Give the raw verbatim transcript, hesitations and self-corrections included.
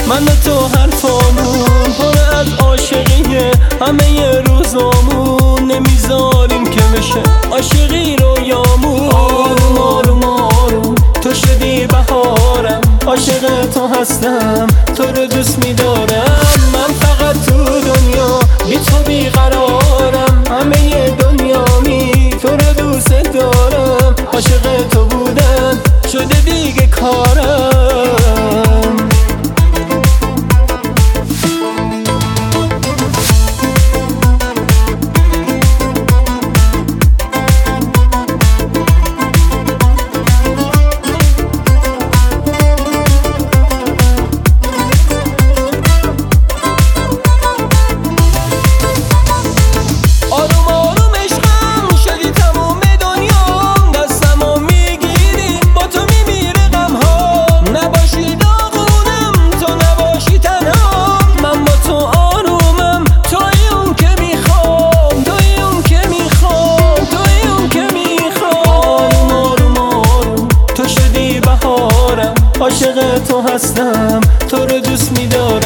من و تو حرفامون پر از عاشقیه، همه روزامون نمیذاریم که بشه عاشقی رویامون. آروم آروم آروم تو شدی بهارم، عاشق تو هستم، تو رو دوست میدارم. من فقط تو دنیا بی تو بیقرارم، همه دنیامی تو رو دوست دارم. عاشق تو بودن شده دیگه کارم. عاشق تو هستم، تو رو دوست میدارم.